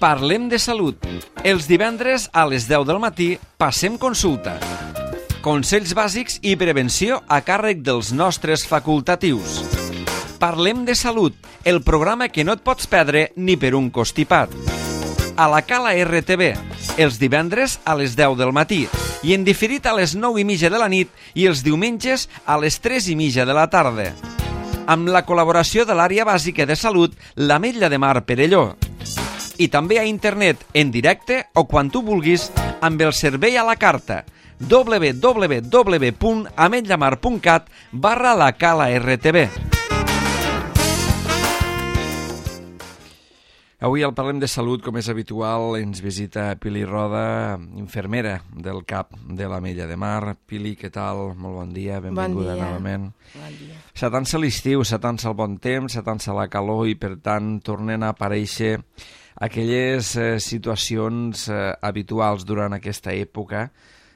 Parlem de salut. Els divendres a les 10 del matí passem consulta. Consells bàsics i prevenció a càrrec dels nostres facultatius. Parlem de salut, el programa que no et pots perdre ni per un costipat. A la Cala RTV, els divendres a les 10 del matí i en diferit a les 9:30 de la nit i els diumenges a les 3:30 de la tarda. Amb la col·laboració de l'àrea bàsica de salut, l'Ametlla de Mar Perelló. I també a internet, en directe o quan tu vulguis, amb el servei a la carta www.ametllamar.cat/la Cala RTV. Avui al Parlem de Salut, com és habitual, ens visita Pili Roda, infermera del CAP de l'Ametlla de Mar. Pili, què tal? Molt bon dia, benvinguda novament. Bon dia. S'atansa l'estiu, s'atansa el bon temps, s'atansa la calor i, per tant, tornen a aparèixer aquelles situacions habituals durant aquesta època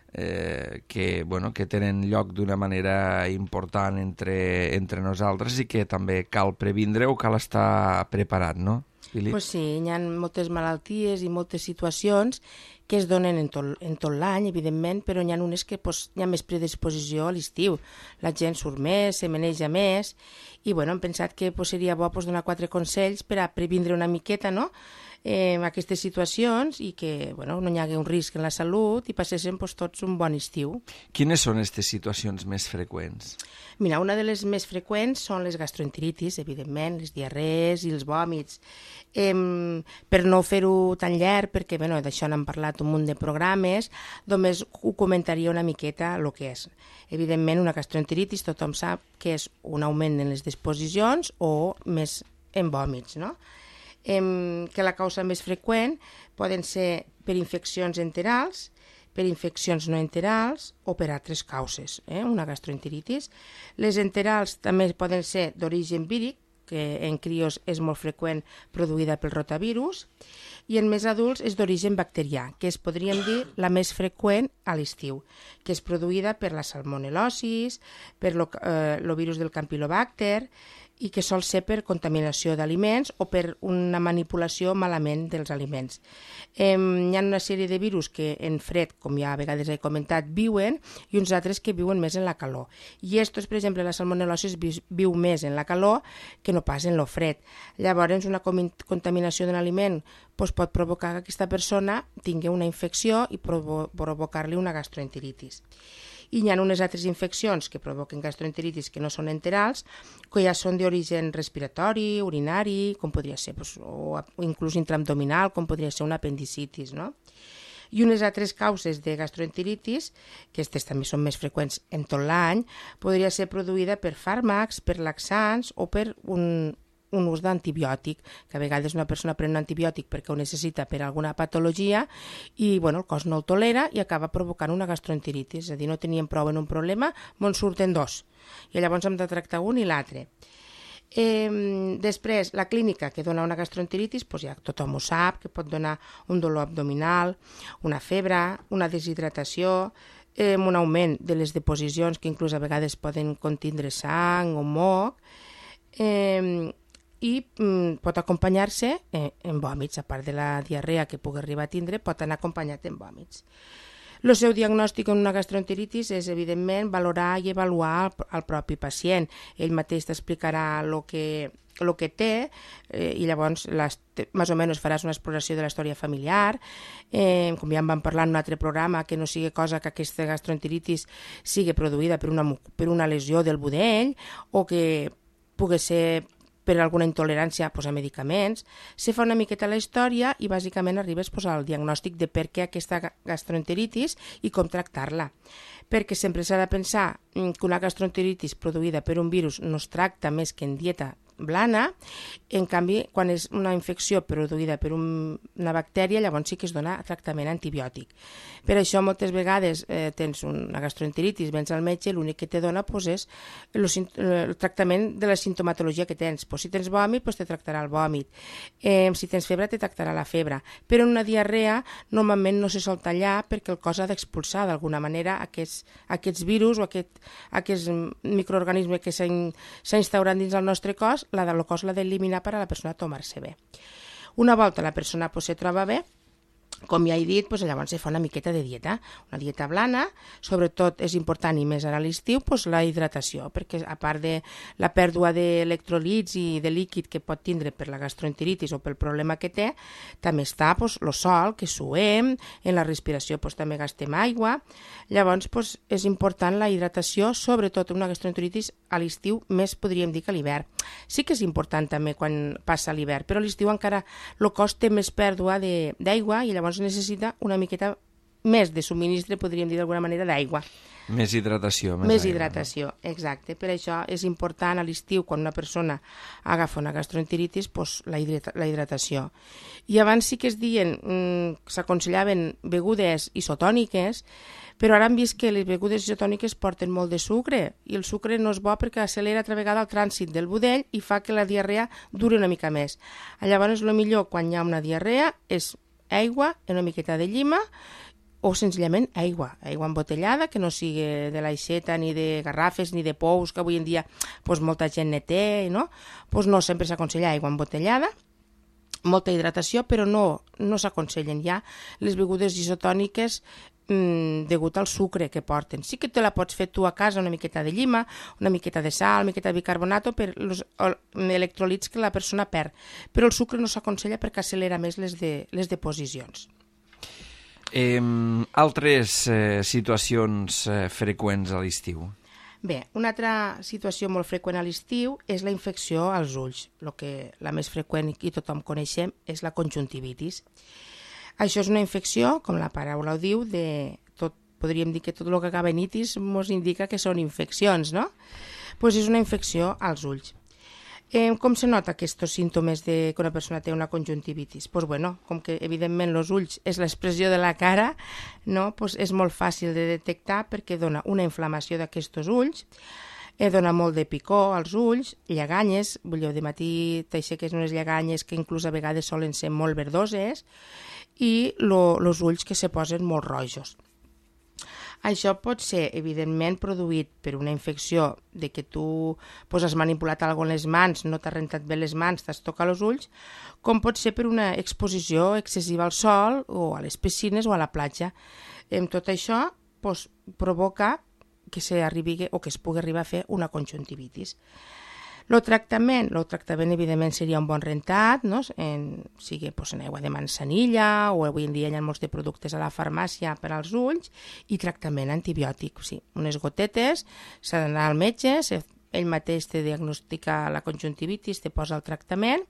que tenen lloc d'una manera important entre nosaltres i que també cal previndre o cal estar preparat, no? Pues sí, hi ha moltes malalties i moltes situacions que es donen en tot l'any, evidentment, però n'hi ha unes que hi ha més predisposició a l'estiu. La gent surt més, se maneja més, i hem pensat que seria bo donar 4 consells per a previndre una miqueta, no?, aquestes situacions i que no hi hagi un risc en la salut i passéssim tots un bon estiu. Quines són aquestes situacions més freqüents? Mira, una de les més freqüents són les gastroenteritis, evidentment, les diarrees i els vòmits. Per no fer-ho tan llarg, perquè d'això n'hem parlat un munt de programes, només ho comentaria una miqueta el que és. Evidentment, una gastroenteritis tothom sap que és un augment en les disposicions o més en vòmits, no? Que la causa més freqüent poden ser per infeccions enterals, per infeccions no enterals o per altres causes, una gastroenteritis. Les enterals també poden ser d'origen víric, que en crios és molt freqüent produïda pel rotavirus, i en més adults és d'origen bacterià, que es podríem dir la més freqüent a l'estiu, que és produïda per la salmonel·losis, per el virus del campylobacter, i que sol ser per contaminació d'aliments o per una manipulació malament dels aliments. Hi ha una sèrie de virus que en fred, com ja a vegades he comentat, viuen i uns altres que viuen més en la calor. I per exemple, la salmonel·losis viu més en la calor que no pas en el fred. Llavors, una contaminació d'un aliment pot provocar que aquesta persona tingui una infecció i provocar-li una gastroenteritis. I hi ha unes altres infeccions que provoquen gastroenteritis que no són enterals, que ja són d'origen respiratori, urinari, com podria ser, o inclús intraabdominal, com podria ser una apendicitis, no? I unes altres causes de gastroenteritis, que aquestes també són més freqüents en tot l'any, podria ser produïda per fàrmacs, per laxants o per un ús d'antibiòtic, que a vegades una persona pren un antibiòtic perquè ho necessita per alguna patologia i el cos no el tolera i acaba provocant una gastroenteritis, és a dir, no teníem prou en un problema, me'n surten 2 i llavors hem de tractar un i l'altre. Després, la clínica que dona una gastroenteritis, ja tothom ho sap, que pot donar un dolor abdominal, una febre, una deshidratació, un augment de les deposicions que inclús a vegades poden contindre sang o moc, i pot acompanyar-se en vòmits, a part de la diarrea que pugui arribar a tindre, pot anar acompanyat en vòmits. El seu diagnòstic en una gastroenteritis és, evidentment, valorar i avaluar el propi pacient. Ell mateix t'explicarà el que té i llavors més o menys faràs una exploració de la història familiar, com ja en vam parlar en un altre programa, que no sigui cosa que aquesta gastroenteritis sigui produïda per una lesió del budell o que pugui ser per alguna intolerància a medicaments. Se fa una miqueta la història i bàsicament arribes al diagnòstic de per què aquesta gastroenteritis i com tractar-la. Perquè sempre s'ha de pensar que una gastroenteritis produïda per un virus no es tracta més que en dieta blana, en canvi, quan és una infecció produïda per una bactèria, llavors sí que es dona tractament antibiòtic. Per això, moltes vegades tens una gastroenteritis, vens al metge, l'únic que te dona és el tractament de la sintomatologia que tens. Si tens vòmit, te tractarà el vòmit. Si tens febre, te tractarà la febre. Però en una diarrea, normalment no se sol tallar perquè el cos ha d'expulsar d'alguna manera aquests virus o aquest microorganisme que s'ha instaurat dins el nostre cos, el cos l'ha d'eliminar per a la persona tomar-se bé. Una volta la persona se troba bé, com ja he dit, llavors se fa una miqueta de dieta, una dieta blana. Sobretot és important, i més ara a l'estiu, la hidratació, perquè a part de la pèrdua d'electrolits i de líquid que pot tindre per la gastroenteritis o pel problema que té, també està el sol, que suem, en la respiració també gastem aigua. Llavors és important la hidratació, sobretot una gastroenteritis a l'estiu, més podríem dir que a l'hivern. Sí que és important també quan passa l'hivern, però a l'estiu encara el cos té més pèrdua d'aigua i llavors necessita una miqueta més de subministre, podríem dir d'alguna manera, d'aigua. Més hidratació. Més hidratació, exacte. Per això és important a l'estiu, quan una persona agafa una gastroenteritis, la hidratació. I abans sí que es diuen, s'aconsellaven begudes isotòniques, però ara hem vist que les begudes isotòniques porten molt de sucre, i el sucre no és bo perquè accelera altra vegada el trànsit del budell i fa que la diarrea duri una mica més. Llavors, el millor quan hi ha una diarrea és aigua, una miqueta de llima, o senzillament aigua embotellada, que no sigui de l'aixeta, ni de garrafes, ni de pous, que avui en dia molta gent ne té, no? No sempre s'aconsella aigua embotellada, molta hidratació, però no s'aconsellen ja les begudes isotòniques degut al sucre que porten. Sí que te la pots fer tu a casa, una miqueta de llima, una miqueta de sal, una miqueta de bicarbonato per els electrolits que la persona perd, però el sucre no s'aconsella perquè accelera més les deposicions. Altres situacions freqüents a l'estiu? Bé, una altra situació molt freqüent a l'estiu és la infecció als ulls. La més freqüent i tothom coneixem és la conjuntivitis. Això és una infecció, com la paraula ho diu, podríem dir que tot el que acaba en itis ens indica que són infeccions, no? És una infecció als ulls. Com se nota aquests símptomes que una persona té una conjuntivitis? Com que evidentment els ulls és l'expressió de la cara, no? És molt fàcil de detectar perquè dona una inflamació d'aquests ulls, dona molt de picor als ulls, lleganyes, de matí t'aixeques unes lleganyes que inclús a vegades solen ser molt verdoses, i els ulls que se posen molt rojos. Això pot ser, evidentment, produït per una infecció de que tu has manipulat alguna cosa en les mans, no t'has rentat bé les mans, t'has tocat els ulls, com pot ser per una exposició excessiva al sol o a les piscines o a la platja. Tot això provoca que es pugui arribar a fer una conjuntivitis. El tractament, evidentment, seria un bon rentat, no? Sigui en aigua de manzanilla, o avui en dia hi ha molts de productes a la farmàcia per als ulls, i tractament antibiòtic, sí. Unes gotetes, s'ha d'anar al metge, ell mateix te diagnostica la conjuntivitis, te posa el tractament,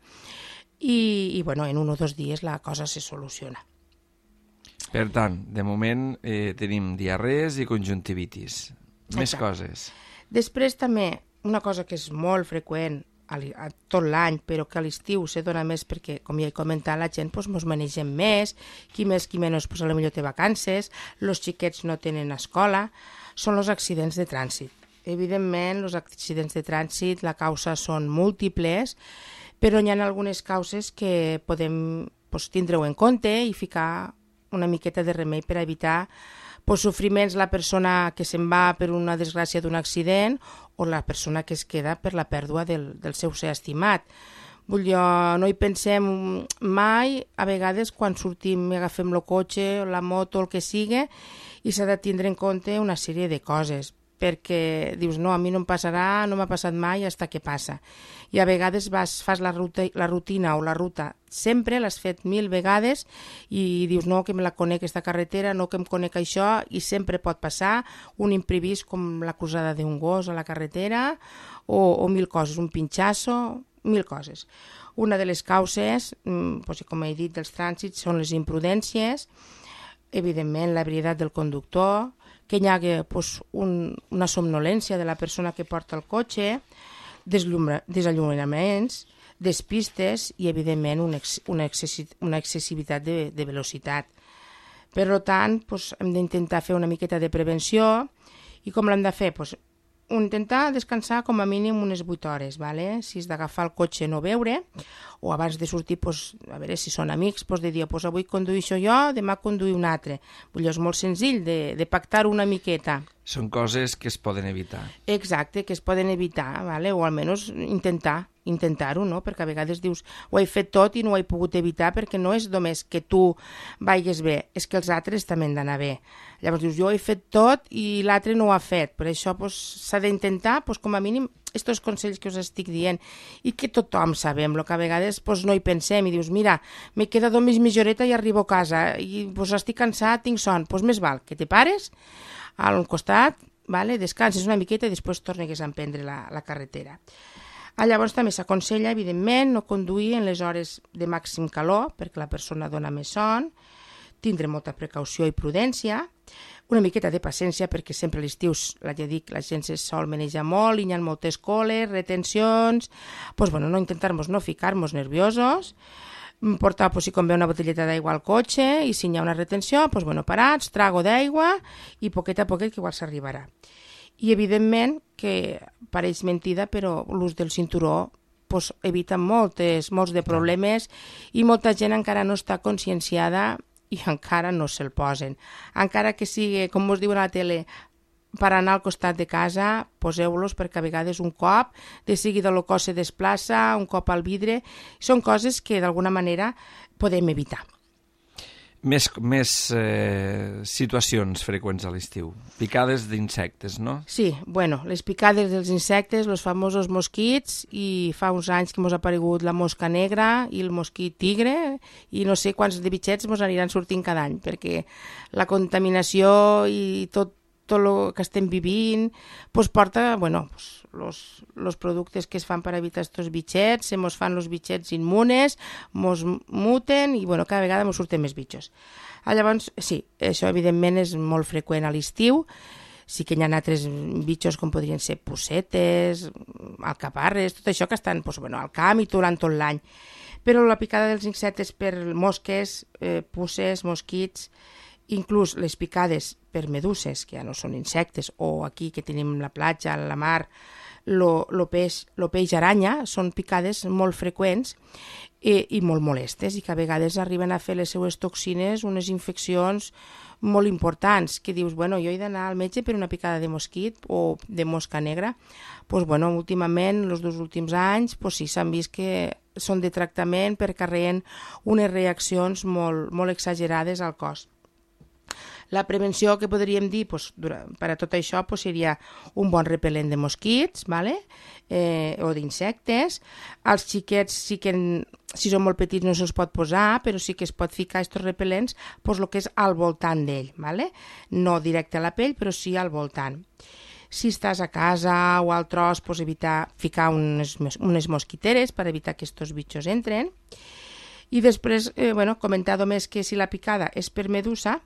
i en 1 o 2 dies la cosa se soluciona. Per tant, de moment tenim diarrees i conjuntivitis. Més coses. Després també, una cosa que és molt freqüent a tot l'any, però que a l'estiu se dona més perquè, com ja he comentat, la gent ens manegem més, qui més qui menys, potser té vacances, els xiquets no tenen escola, són els accidents de trànsit. Evidentment, els accidents de trànsit, la causa són múltiples, però hi ha algunes causes que podem tindre-ho en compte i ficar una miqueta de remei per evitar sofriments la persona que se'n va per una desgràcia d'un accident o la persona que es queda per la pèrdua del seu ser estimat. No hi pensem mai, a vegades, quan sortim i agafem el cotxe, la moto, el que sigui, i s'ha de tindre en compte una sèrie de coses, perquè dius, no, a mi no em passarà, no m'ha passat mai, hasta que passa. I a vegades fas la rutina o la ruta, sempre l'has fet 1000 vegades i dius, no, que me la conec aquesta carretera, no, que em conec això, i sempre pot passar un imprevist com la cruzada d'un gos a la carretera o 1000 coses, un pinxasso, 1000 coses. Una de les causes, com he dit, dels trànsits són les imprudències, evidentment l'ebrietat del conductor, que hi hagi una somnolència de la persona que porta el cotxe, desallumaments, despistes i, evidentment, una excessivitat de velocitat. Per tant, hem d'intentar fer una miqueta de prevenció i com l'hem de fer? Intentar descansar com a mínim unes 8 hores, si és d'agafar el cotxe no beure, o abans de sortir, a veure si són amics, de dir, avui conduïixo jo, demà conduï un altre. És molt senzill de pactar una miqueta. Són coses que es poden evitar. Exacte, que es poden evitar, o almenys intentar intentar-ho, no? Perquè a vegades dius, ho he fet tot i no ho he pogut evitar, perquè no és només que tu vagis bé, és que els altres també han d'anar bé. Llavors dius, jo he fet tot i l'altre no ho ha fet, per això s'ha d'intentar, com a mínim, aquests consells que us estic dient i que tothom sabem, el que a vegades no hi pensem i dius, mira, m'he quedat més mitja horeta i arribo a casa i estic cansat, tinc son, més val que te pares al costat, descanses una miqueta i després tornes a emprendre la carretera. Llavors també s'aconsella, evidentment, no conduir en les hores de màxim calor perquè la persona dona més son, tindre molta precaució i prudència, una miqueta de paciència perquè sempre a l'estiu, ja dic, la gent se sol manejar molt, hi ha moltes coles, retencions, no intentar-nos no ficar-nos nerviosos, portar, si convé, una botelleta d'aigua al cotxe i si hi ha una retenció, parats, trago d'aigua i poquet a poquet que igual s'arribarà. I evidentment que pareix mentida, però l'ús del cinturó evita molts de problemes i molta gent encara no està conscienciada i encara no se'l posen. Encara que sigui, com us diuen a la tele, per anar al costat de casa, poseu-los perquè a vegades un cop, de seguida el cos se desplaça, un cop al vidre, són coses que d'alguna manera podem evitar. Més situacions freqüents a l'estiu. Picades d'insectes, no? Sí, les picades dels insectes, els famosos mosquits, i fa uns anys que ens ha aparegut la mosca negra i el mosquit tigre, i no sé quants de bitxets ens aniran sortint cada any, perquè la contaminació i tot el que estem vivint porta, els productes que es fan per evitar aquests bitxets, se mos fan els bitxets immunes, mos muten i cada vegada mos surten més bitxos. Llavors, sí, això evidentment és molt freqüent a l'estiu, sí que hi ha altres bitxos com podrien ser pussetes, alcaparres, tot això que estan al camp i durant tot l'any. Però la picada dels insectes per mosques, pusses, mosquits, inclús les picades per meduses, que ja no són insectes, o aquí que tenim la platja, la mar, el peix aranya, són picades molt freqüents i molt molestes i que a vegades arriben a fer les seues toxines unes infeccions molt importants, que dius, jo he d'anar al metge per una picada de mosquit o de mosca negra. Últimament, els 2 últims anys, sí, s'han vist que són de tractament perquè arreen unes reaccions molt exagerades al cos. La prevenció que podríem dir per a tot això seria un bon repel·lent de mosquits o d'insectes. Els xiquets, si són molt petits no se'ls pot posar, però sí que es pot ficar aquests repel·lents el que és al voltant d'ell, no directe a la pell, però sí al voltant. Si estàs a casa o al tros, evitar ficar unes mosquiteres per evitar que aquests bitxos entren. I després, comentar només que si la picada és per medusa,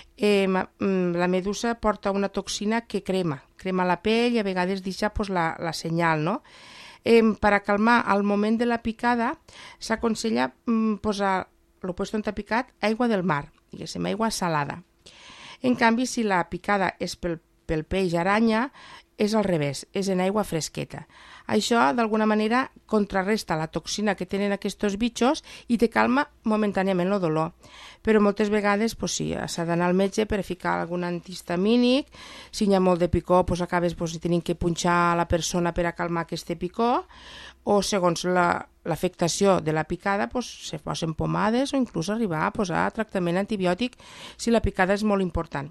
la medusa porta una toxina que crema la pell i a vegades deixa la senyal, no? Per a calmar al moment de la picada s'aconsella posar el lloc on t'ha picat aigua del mar, diguéssim, aigua salada. En canvi, si la picada és pel peix aranya, és al revés, és en aigua fresqueta. Això, d'alguna manera, contrarresta la toxina que tenen aquests bitxos i te calma momentàniament el dolor. Però moltes vegades, sí, s'ha d'anar al metge per ficar algun antihistamínic. Si hi ha molt de picor, acabes tenint que punxar a la persona per a calmar aquest picor, o segons l'afectació de la picada, se posen pomades o inclús arribar a posar tractament antibiòtic si la picada és molt important.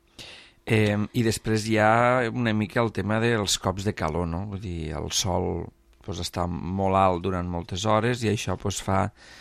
I després hi ha una mica el tema dels cops de calor, no? Vull dir, el sol està molt alt durant moltes hores i això fa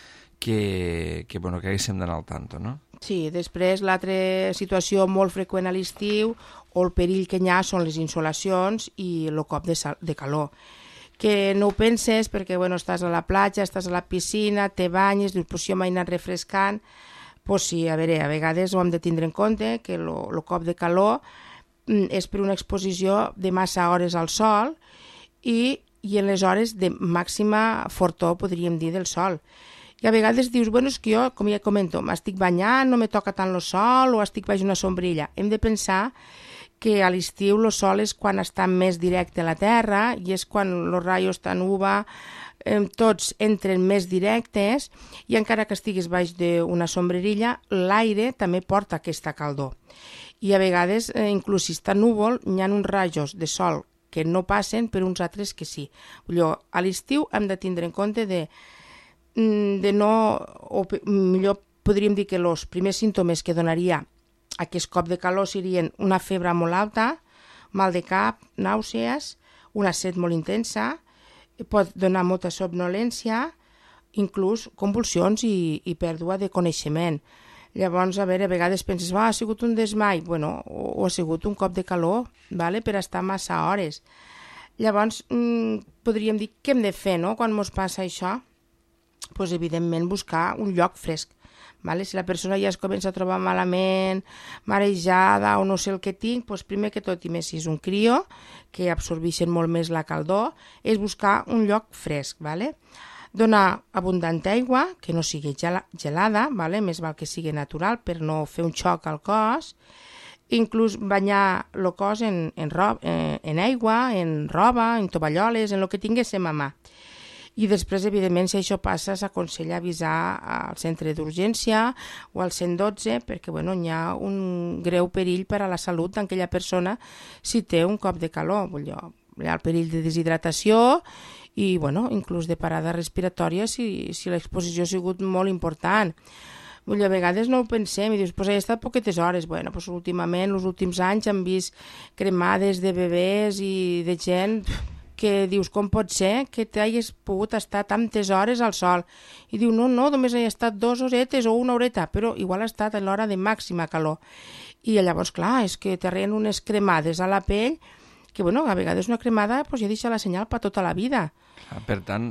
que haguéssim d'anar al tanto, no? Sí, després l'altra situació molt freqüent a l'estiu o el perill que hi ha són les insolacions i el cop de calor. Que no ho penses perquè estàs a la platja, estàs a la piscina, te banyes, dius, jo m'he anat refrescant. Sí, a vegades ho hem de tindre en compte, que el cop de calor és per una exposició de massa hores al sol i en les hores de màxima fortor, podríem dir, del sol. I a vegades dius, és que jo, com ja comento, m'estic banyant, no me toca tant el sol o estic baix una sombrilla. Hem de pensar que a l'estiu el sol és quan està més directe a la terra i és quan els raios tan UVA tots entren més directes i encara que estiguis baix d'una sombrerilla, l'aire també porta aquesta caldor. I a vegades, inclús si està núvol, hi ha uns rajos de sol que no passen, per uns altres que sí. A l'estiu hem de tindre en compte de no, o millor podríem dir que els primers símptomes que donaria aquest cop de calor serien una febre molt alta, mal de cap, nàusees, una set molt intensa, pot donar molta somnolència, inclús convulsions i pèrdua de coneixement. Llavors, a vegades penses, ha sigut un desmai, o ha sigut un cop de calor, per estar massa hores. Llavors, podríem dir, què hem de fer, quan ens passa això? Doncs, evidentment, buscar un lloc fresc. Si la persona ja es comença a trobar malament, marejada o no sé el que tinc, doncs primer que tot, i més si és un crio, que absorbeixen molt més la calor, és buscar un lloc fresc. Donar abundant aigua, que no sigui gelada, més val que sigui natural per no fer un xoc al cos, inclús banyar el cos en aigua, en roba, en tovalloles, en el que tinguéssim a mà. I després, evidentment, si això passa, s'aconsella avisar al centre d'urgència o al 112 perquè hi ha un greu perill per a la salut d'aquella persona si té un cop de calor. Hi ha el perill de deshidratació i inclús de parada respiratòria si l'exposició ha sigut molt important. A vegades no ho pensem i dius, he estat poquetes hores. Últimament, els últims anys hem vist cremades de bebès i de gent que dius, com pot ser que t'hagis pogut estar tantes hores al sol? I diu, no, només he estat 2 horetes o 1 horeta, però igual ha estat a l'hora de màxima calor. I llavors, clar, és que t'arrien unes cremades a la pell que, a vegades una cremada ja deixa la senyal per tota la vida. Per tant,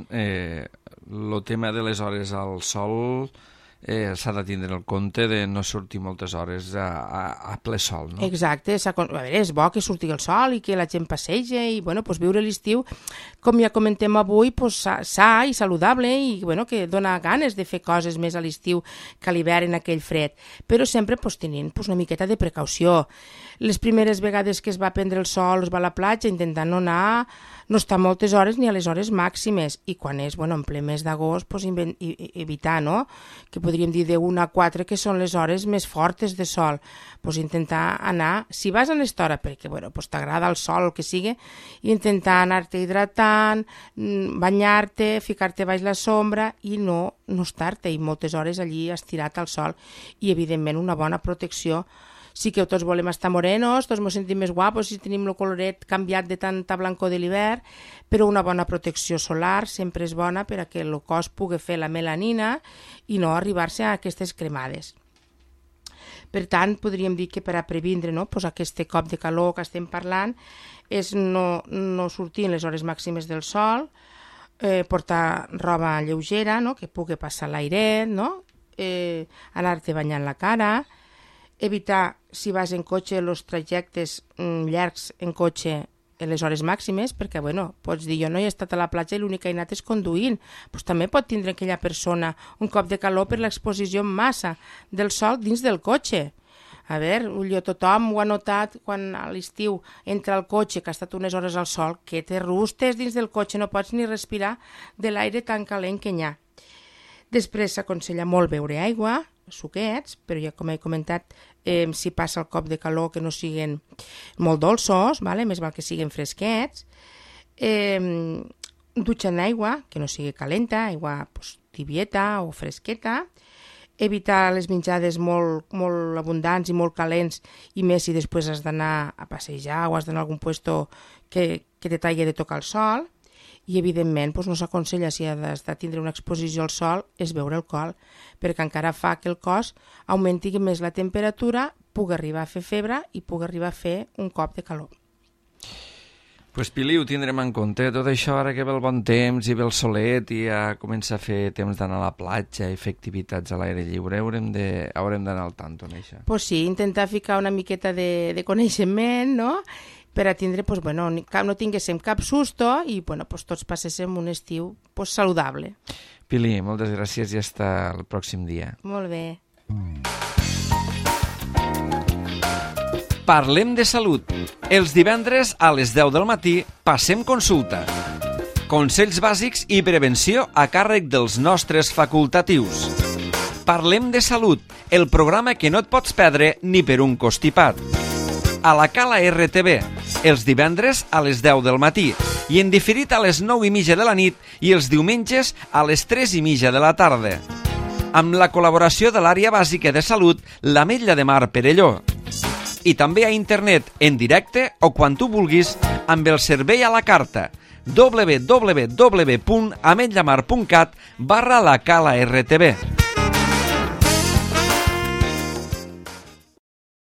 el tema de les hores al sol s'ha de tindre en compte de no sortir moltes hores a ple sol, no? Exacte, és bo que surti el sol i que la gent passeja i viure l'estiu, com ja comentem avui, sa i saludable i que dona ganes de fer coses més a l'estiu que a l'hivern en aquell fred, però sempre tenint una miqueta de precaució. Les primeres vegades que es va prendre el sol, es va a la platja, intentant no estar moltes hores ni a les hores màximes, i quan és en ple mes d'agost evitar, que podríem dir de 1 a 4, que són les hores més fortes de sol, intentar anar, si vas en aquesta hora perquè t'agrada el sol, el que sigui, intentar anar-te hidratant, banyar-te, ficar-te baix la sombra i no estar-te i moltes hores allí estirat al sol, i evidentment una bona protecció. Sí que tots volem estar morenos, tots ens sentim més guapos si tenim el coloret canviat de tanta blancor de l'hivern, però una bona protecció solar sempre és bona per a que el cos pugui fer la melanina i no arribar-se a aquestes cremades. Per tant, podríem dir que per a previndre aquest cop de calor que estem parlant és no sortir en les hores màximes del sol, portar roba lleugera, que pugui passar l'airet, anar-te banyant la cara, evitar, si vas en cotxe, els trajectes llargs en cotxe en les hores màximes, perquè, pots dir, jo no he estat a la platja i l'únic que he anat és conduint. També pot tindre aquella persona un cop de calor per l'exposició en massa del sol dins del cotxe. Tothom ho ha notat quan a l'estiu entra al cotxe, que ha estat unes hores al sol, que te rustes dins del cotxe, no pots ni respirar de l'aire tan calent que hi ha. Després s'aconsella molt beure aigua, suquets, però ja com he comentat, si passa el cop de calor que no siguin molt dolços, més val que siguin fresquets, dutxa en aigua, que no sigui calenta, aigua tibieta o fresqueta, evitar les menjades molt abundants i molt calents, i més si després has d'anar a passejar o has d'anar a algun puesto que te talli de tocar el sol. I, evidentment, no s'aconsella, si has de tindre una exposició al sol, és beure alcohol, perquè encara fa que el cos augmenti més la temperatura, pugui arribar a fer febre i pugui arribar a fer un cop de calor. Pili, ho tindrem en compte, tot això ara que ve el bon temps i ve el solet i ja comença a fer temps d'anar a la platja i fer activitats a l'aire lliure, haurem d'anar al tanto en això. Sí, intentar ficar una miqueta de coneixement, no?, per a tindre, no tinguéssim cap susto i tots passéssim un estiu saludable. Pili, moltes gràcies i fins el pròxim dia. Molt bé. Parlem de salut. Els divendres a les 10 del matí passem consulta. Consells bàsics i prevenció a càrrec dels nostres facultatius. Parlem de salut, el programa que no et pots perdre ni per un costipat. A la Cala RTV, els divendres a les 10 del matí i en diferit a les 9:30 de la nit i els diumenges a les 3:30 de la tarda. Amb la col·laboració de l'Àrea Bàsica de Salut, l'Ametlla de Mar Perelló. I també a internet, en directe o quan tu vulguis, amb el servei a la carta www.ametllamar.cat/la Cala RTV.